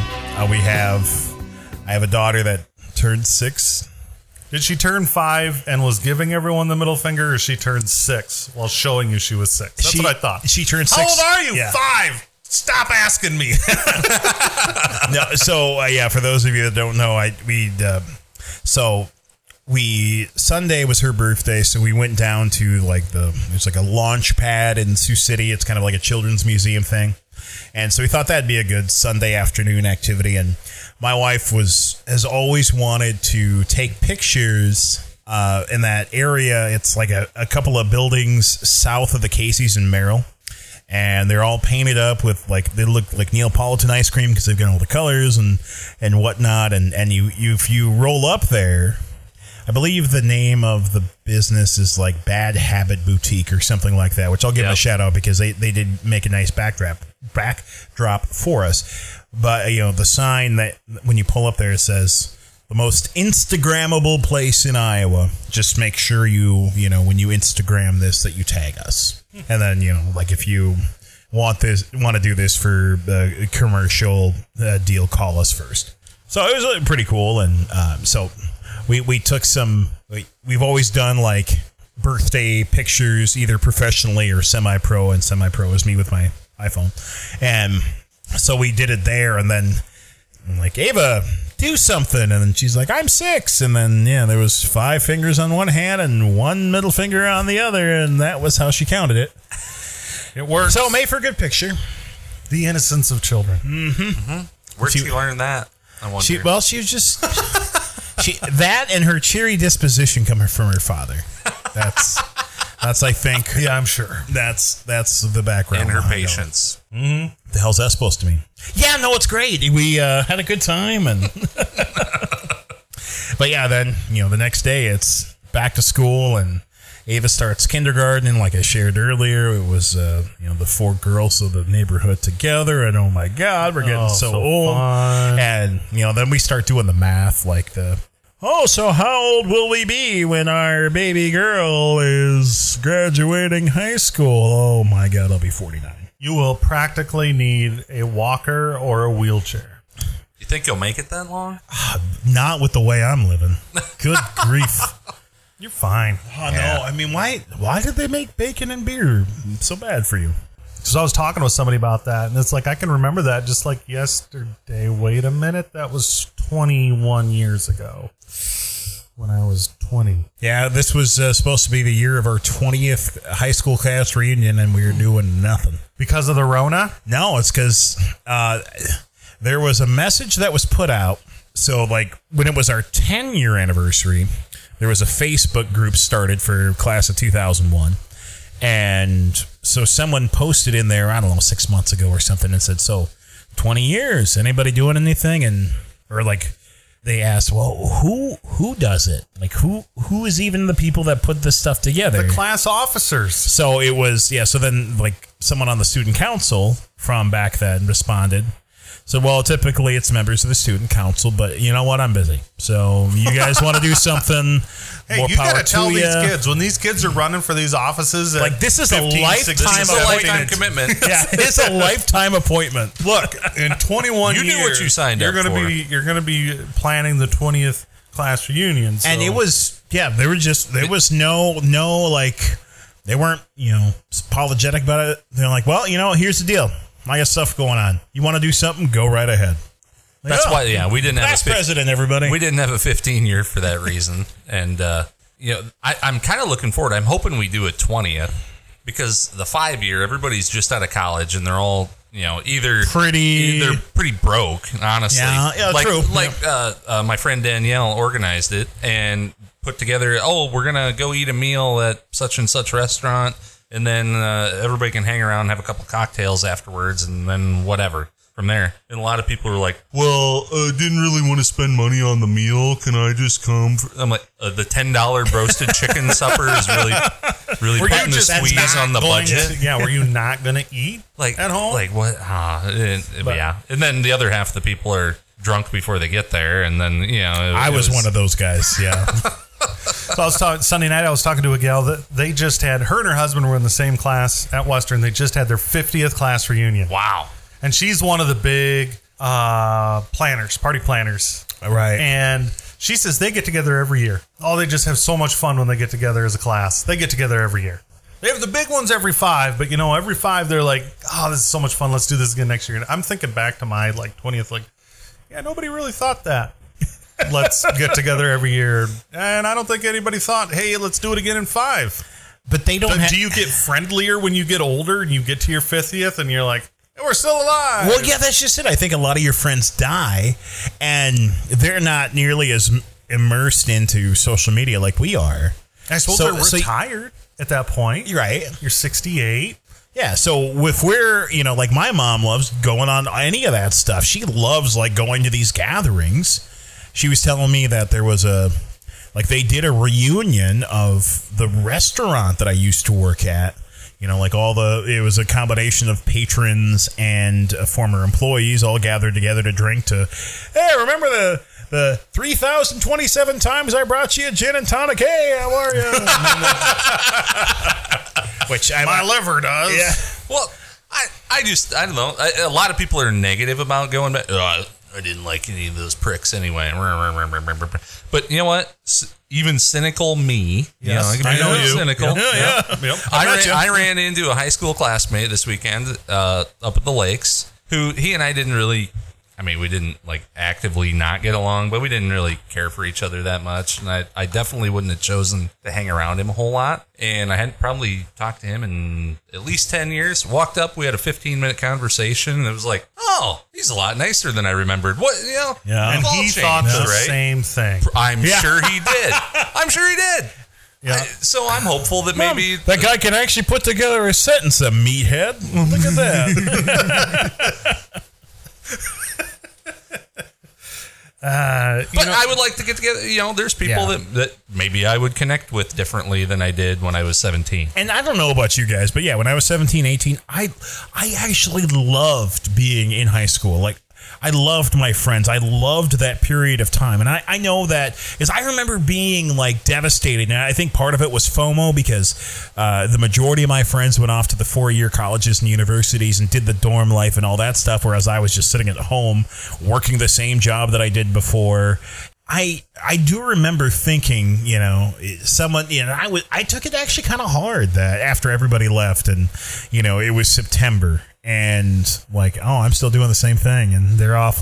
I have a daughter that turned 6. Did she turn 5 and was giving everyone the middle finger, or she turned 6 while showing you she was 6? That's what I thought. She turned 6. How old are you? Yeah. 5. Stop asking me. No, so for those of you that don't know, Sunday was her birthday, so we went down to there's like a launch pad in Sioux City. It's kind of like a children's museum thing. And so we thought that'd be a good Sunday afternoon activity. And my wife has always wanted to take pictures in that area. It's like a couple of buildings south of the Casey's in Merrill. And they're all painted up with they look like Neapolitan ice cream because they've got all the colors and whatnot. And if you roll up there, I believe the name of the business is like Bad Habit Boutique or something like that, which I'll give them a shout out because they did make a nice backdrop for us. But the sign that when you pull up there, it says the most Instagrammable place in Iowa. Just make sure when you Instagram this that you tag us. And then if you want to do this for the commercial deal, call us first. So it was pretty cool. And so we took some. We've always done birthday pictures, either professionally or semi-pro, and semi-pro is me with my iPhone. And so we did it there, and then I'm like, Ava, do something. And then she's like, I'm 6. And then, there was 5 fingers on one hand and 1 middle finger on the other, and that was how she counted it. It worked. So made for a good picture. The innocence of children. Mm-hmm. Where'd she learn that? I wonder. She was just... that and her cheery disposition coming from her father. That's I think. Yeah, I'm sure. That's the background. And her patience. Mm-hmm. The hell's that supposed to mean? Yeah, no, it's great. We had a good time, and but then the next day it's back to school, and Ava starts kindergarten. And like I shared earlier, it was the 4 girls of the neighborhood together, and oh my God, we're getting so old. Fun. And then we start doing the math, so how old will we be when our baby girl is graduating high school? Oh my God, I'll be 49. You will practically need a walker or a wheelchair. You think you'll make it that long? Not with the way I'm living. Good grief. You're fine. Oh, no. I mean, why did they make bacon and beer so bad for you? So I was talking with somebody about that, and it's I can remember that just like yesterday. Wait a minute. That was 21 years ago when I was 20. Yeah, this was supposed to be the year of our 20th high school class reunion, and we were doing nothing. Because of the Rona? No, it's because there was a message that was put out. So, when it was our 10-year anniversary, there was a Facebook group started for class of 2001. And so someone posted in there, I don't know, 6 months ago or something, and said, so 20 years, anybody doing anything? Or they asked, well, who does it? Who is even the people that put this stuff together? The class officers. So it was, so then someone on the student council from back then responded. So, well, typically it's members of the student council, but you know what? I'm busy. So you guys want to do something? Hey, more you power got to tell to these kids when these kids are running for these offices. This is 15, a lifetime commitment. Yeah, it's a lifetime appointment. Look, in 21 years, you knew what you signed up for. You're going to be planning the 20th class reunion. So. And it was, there was no they weren't apologetic about it. They're like, well, here's the deal. I got stuff going on. You want to do something? Go right ahead. That's why, we didn't have a president, everybody. We didn't have a 15-year for that reason. And, I'm kind of looking forward. I'm hoping we do a 20th because the 5-year, everybody's just out of college and they're all, either pretty broke, honestly. Yeah, true. My friend Danielle organized it and put together, we're going to go eat a meal at such and such restaurant. And then everybody can hang around and have a couple cocktails afterwards and then whatever. from there. And a lot of people are like, well, didn't really want to spend money on the meal. Can I just come? I'm like, the $10 roasted chicken supper is really putting the squeeze on the budget. Were you not going to eat like at home? Like what? Yeah. And then the other half of the people are drunk before they get there. And then, I was one of those guys. Yeah. So I was talking Sunday night. I was talking to a gal that they just had. Her and her husband were in the same class at Western. They just had their 50th class reunion. Wow! And she's one of the big party planners, right? And she says they get together every year. Oh, they just have so much fun when they get together as a class. They get together every year. They have the big ones every 5, but every 5 they're like, oh, this is so much fun. Let's do this again next year. And I'm thinking back to my 20th, nobody really thought that. Let's get together every year. And I don't think anybody thought, hey, let's do it again in 5. But they don't do you get friendlier when you get older and you get to your 50th and you're like, we're still alive? Well, yeah, that's just it. I think a lot of your friends die and they're not nearly as immersed into social media like we are. I suppose they're retired at that point. Right. You're 68. Yeah, so if we're, like my mom loves going on any of that stuff. She loves going to these gatherings. She was telling me that there was they did a reunion of the restaurant that I used to work at. It was a combination of patrons and former employees all gathered together to drink hey, remember the 3,027 times I brought you a gin and tonic? Hey, how are you? Which my liver does. Yeah. Well, I don't know. A lot of people are negative about going back. I didn't like any of those pricks anyway. But you know what? Even cynical me. Yes, I know you. Cynical. Yeah. Yep. I ran into a high school classmate this weekend up at the lakes who he and I didn't really... we didn't actively not get along, but we didn't really care for each other that much. And I definitely wouldn't have chosen to hang around him a whole lot. And I hadn't probably talked to him in at least 10 years. Walked up, we had a 15-minute conversation. And it was like, oh, he's a lot nicer than I remembered. What, Yeah. And he thought the same thing. I'm sure he did. I'm sure he did. Yeah. So I'm hopeful that maybe... that guy can actually put together a sentence, a meathead. Look at that. But I would like to get together. There's people that maybe I would connect with differently than I did when I was 17. And I don't know about you guys, but yeah, when I was 17, 18, I actually loved being in high school. I loved my friends. I loved that period of time. And I know that is I remember being devastated. And I think part of it was FOMO because the majority of my friends went off to the 4-year colleges and universities and did the dorm life and all that stuff. Whereas I was just sitting at home working the same job that I did before. I do remember thinking, someone, I took it actually kind of hard that after everybody left and, it was September. And I'm still doing the same thing, and they're off.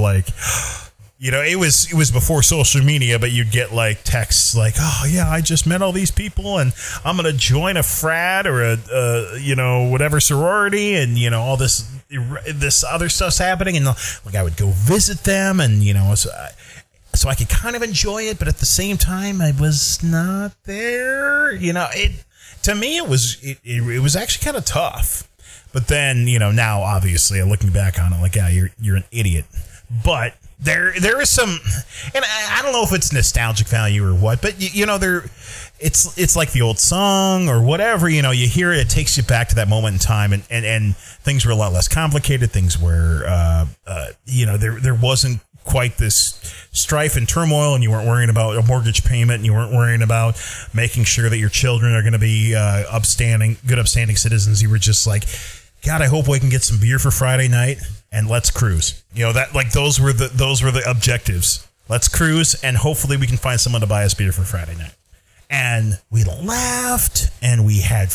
It was before social media, but you'd get texts oh yeah, I just met all these people, and I'm gonna join a frat or a whatever sorority, and all this other stuff's happening, and I would go visit them, and so I could kind of enjoy it, but at the same time, I was not there. To me, it was actually kind of tough. But then, now obviously looking back on it, yeah, you're an idiot. But there is some, and I don't know if it's nostalgic value or what, but it's like the old song or whatever. You hear it takes you back to that moment in time, and things were a lot less complicated. Things were, there wasn't quite this strife and turmoil, and you weren't worrying about a mortgage payment, and you weren't worrying about making sure that your children are going to be good upstanding citizens. You were just like, God, I hope we can get some beer for Friday night and let's cruise. Those were the objectives. Let's cruise, and hopefully we can find someone to buy us beer for Friday night. And we laughed, and we had,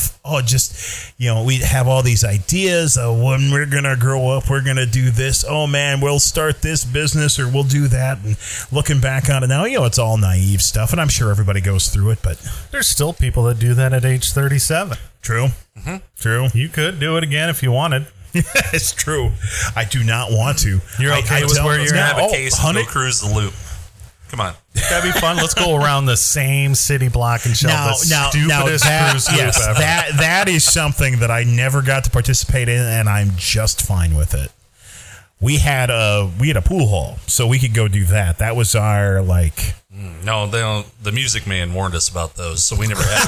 we'd have all these ideas of when we're going to grow up, we're going to do this. Oh, man, we'll start this business or we'll do that. And looking back on it now, it's all naive stuff, and I'm sure everybody goes through it, but there's still people that do that at age 37. True. Mm-hmm. True. You could do it again if you wanted. It's true. I do not want to. You're okay with where you're at? at? Have a case and go cruise the loop. Come on. That'd be fun. Let's go around the same city block and shelf the stupidest cruise loop ever. That is something that I never got to participate in, and I'm just fine with it. we had a pool hall, so we could go do that. That was our like. No, the Music Man warned us about those, so we never had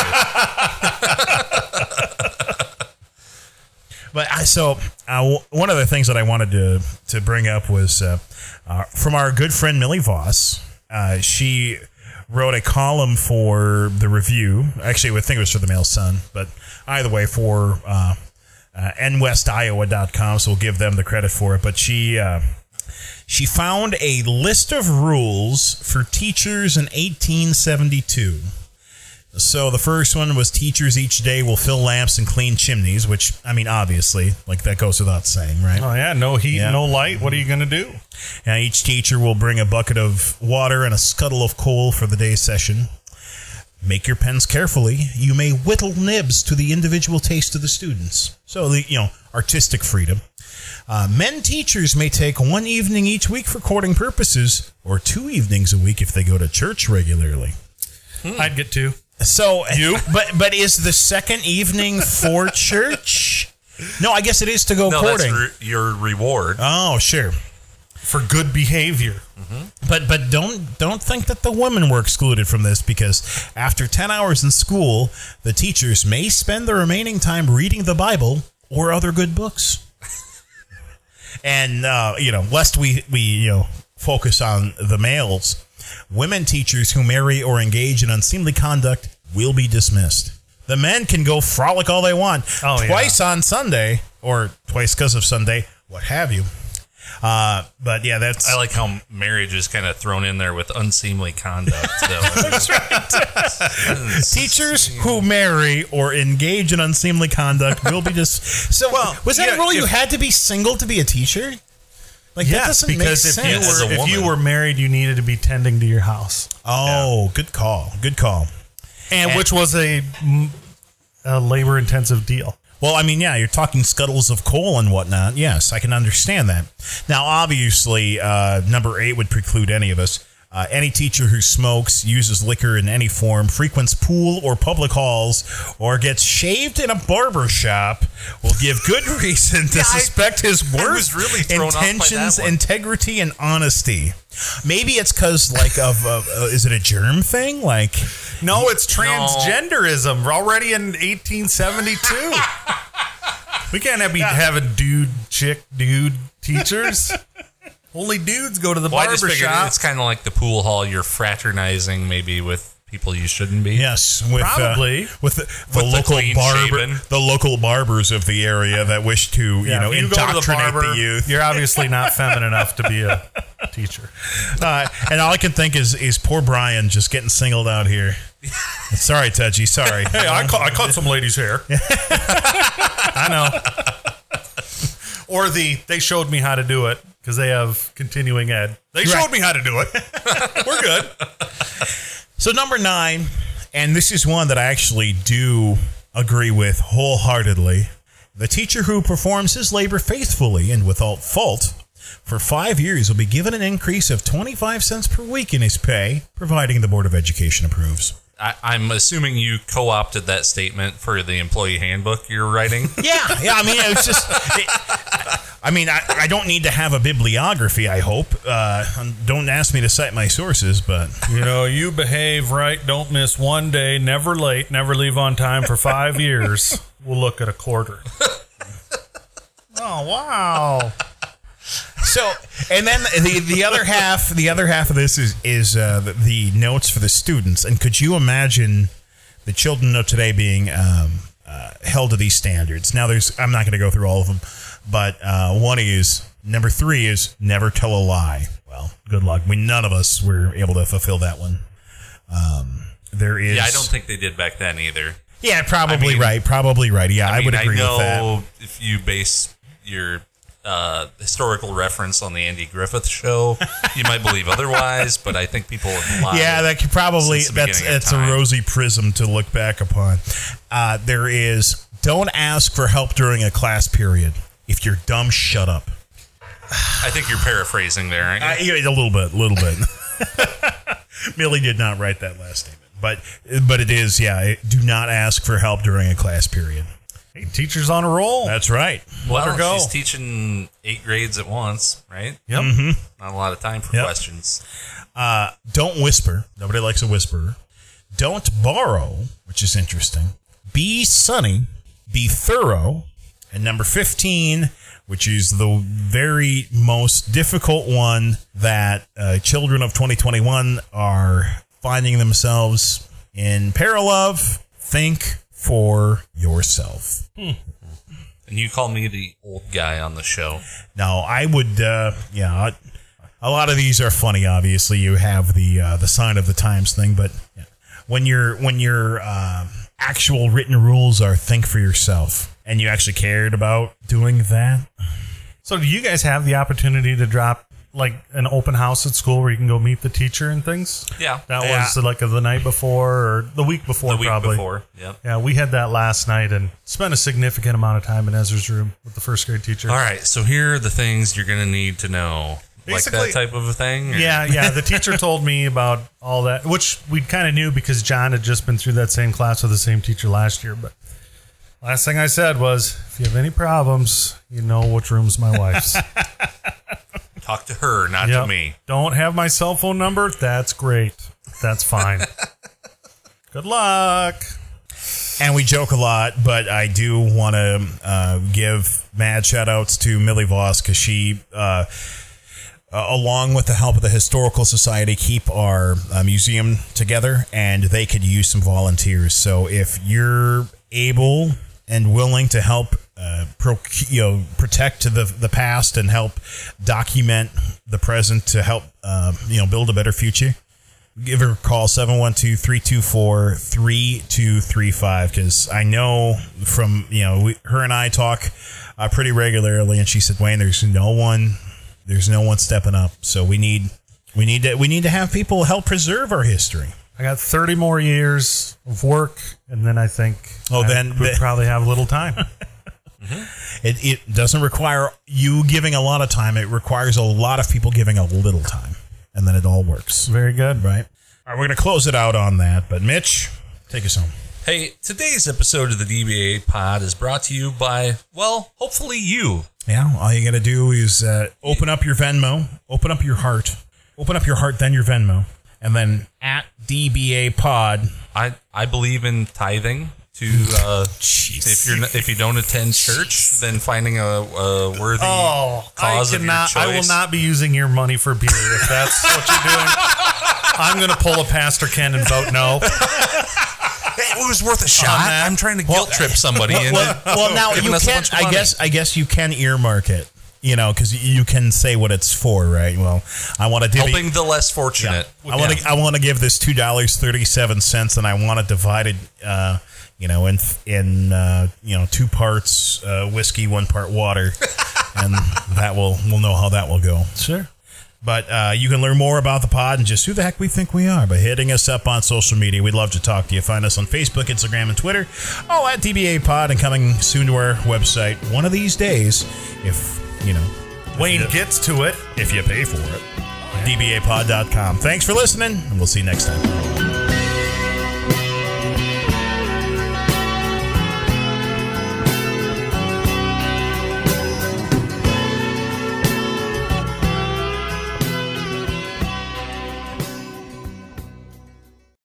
those. But one of the things that I wanted to bring up was from our good friend Millie Voss. She wrote a column for the Review. Actually, I think it was for the Mail Sun, but either way, for nwestiowa.com, so we'll give them the credit for it. But she found a list of rules for teachers in 1872. So the first one was teachers each day will fill lamps and clean chimneys, which, I mean, obviously, like that goes without saying, right? Oh, yeah. No heat, no light. What are you going to do? And each teacher will bring a bucket of water and a scuttle of coal for the day's session. Make your pens carefully. You may whittle nibs to the individual taste of the students. So, artistic freedom. Men teachers may take one evening each week for courting purposes, or 2 evenings a week if they go to church regularly. I'd get 2. So, but is the second evening for church? No, I guess it is to go courting. That's your reward. Oh, sure. For good behavior. Mm-hmm. But don't think that the women were excluded from this, because after 10 hours in school, the teachers may spend the remaining time reading the Bible or other good books. And lest we focus on the males, women teachers who marry or engage in unseemly conduct will be dismissed. The men can go frolic all they want, twice on Sunday, or twice because of Sunday, what have you. But yeah, that's... I like how marriage is kind of thrown in there with unseemly conduct. That's right. Teachers who marry or engage in unseemly conduct will be just... So, was that a rule? You had to be single to be a teacher? Like, that doesn't make sense. If you were married, you needed to be tending to your house. Oh, good call. Good call. And which was a labor-intensive deal. Well, I mean, you're talking scuttles of coal and whatnot. Yes, I can understand that. Now, obviously, number 8 would preclude any of us. Any teacher who smokes, uses liquor in any form, frequents pool or public halls, or gets shaved in a barber shop will give good reason to suspect his worth, really intentions, integrity, and honesty. Maybe it's because, is it a germ thing? No, it's transgenderism. We're already in 1872. We can't be having dude, chick, dude teachers. Only dudes go to the barber shop. It's kind of like the pool hall. You're fraternizing maybe with people you shouldn't be. Yes, probably with the local barbers of the area that wish to indoctrinate the youth. You're obviously not feminine enough to be a teacher. And all I can think is poor Brian just getting singled out here. Sorry, Touchy. Sorry. Hey, I cut some ladies' hair. I know. Or they showed me how to do it, because they have continuing ed. They showed me how to do it. We're good. So number 9, and this is one that I actually do agree with wholeheartedly. The teacher who performs his labor faithfully and without fault for 5 years will be given an increase of 25 cents per week in his pay, providing the Board of Education approves. I'm assuming you co-opted that statement for the employee handbook you're writing. Yeah. I mean, it's just... I don't need to have a bibliography, I hope. Don't ask me to cite my sources, but... You behave right, don't miss one day, never late, never leave on time for 5 years. We'll look at a quarter. Oh, wow. So, and then the other half of this is the notes for the students. And could you imagine the children of today being held to these standards? Now, I'm not going to go through all of them, but number 3 is never tell a lie. Well, good luck. None of us were able to fulfill that one. There is. Yeah, I don't think they did back then either. Yeah, probably right. Yeah, I would agree with that. I know if you base your historical reference on the Andy Griffith Show, you might believe otherwise, but I think people would lie. Yeah, that could probably that's a rosy prism to look back upon. There is, don't ask for help during a class period. If you're dumb, shut up. I think you're paraphrasing there, aren't you? A little bit. Millie did not write that last statement, but it is, do not ask for help during a class period. Hey, teacher's on a roll. That's right. Well, her go. she's teaching 8 grades at once, right? Yep. Not a lot of time for Yep. questions. Don't whisper. Nobody likes a whisperer. Don't borrow, which is interesting. Be sunny. Be thorough. And number 15, which is the very most difficult one that children of 2021 are finding themselves in peril of. Think for yourself. And you call me the old guy on the show. Now, I would, a lot of these are funny. Obviously, you have the sign of the times thing, but when your actual written rules are think for yourself, and you actually cared about doing that. So, do you guys have the opportunity to drop like an open house at school where you can go meet the teacher and things? Yeah. That was like the night before or the week before, The week probably. before, yep. Yeah, we had that last night and spent a significant amount of time in Ezra's room with the first grade teacher. All right, so here are the things you're going to need to know. Basically- like that type of a thing? Or- Yeah. The teacher told me about all that, which we kind of knew because John had just been through that same class with the same teacher last year. But last thing I said was, if you have any problems, you know which room's my wife's. Talk to her, not Yep. to me. Don't have my cell phone number? That's great. That's fine. Good luck. And we joke a lot, but I do want to give mad shout outs to Millie Voss because she, along with the help of the Historical Society, keep our museum together, and they could use some volunteers. So if you're able and willing to help protect the past and help document the present to help build a better future, give her a call, 712-324-3235, because I know from her and I talk pretty regularly, and she said, Wayne, there's no one stepping up, so we need to have people help preserve our history. I got 30 more years of work, and then I think we'll probably have a little time. It doesn't require you giving a lot of time. It requires a lot of people giving a little time, and then it all works. Very good. Right? All right, we're going to close it out on that, but Mitch, take us home. Hey, today's episode of the DBA Pod is brought to you by, well, hopefully you. Yeah, all you got to do is open up your Venmo, open up your heart, then your Venmo, and then at DBA Pod. I believe in tithing. If you don't attend church, then finding a worthy cause of your choice. I will not be using your money for beer if that's what you're doing. I'm going to pull a Pastor Ken and vote no. It was worth a shot. I'm trying to guilt trip somebody. Well, now you can. I guess you can earmark it. Because you can say what it's for, right? Well, I want to helping the less fortunate. Yeah. I want to give this $2.37, and I want to divide it. In 2 parts whiskey, 1 part water, and we'll know how that will go. Sure. But you can learn more about the pod and just who the heck we think we are by hitting us up on social media. We'd love to talk to you. Find us on Facebook, Instagram, and Twitter. All at DBA Pod, and coming soon to our website one of these days, if Wayne gets to it. if you pay for it. DBApod.com. Thanks for listening, and we'll see you next time.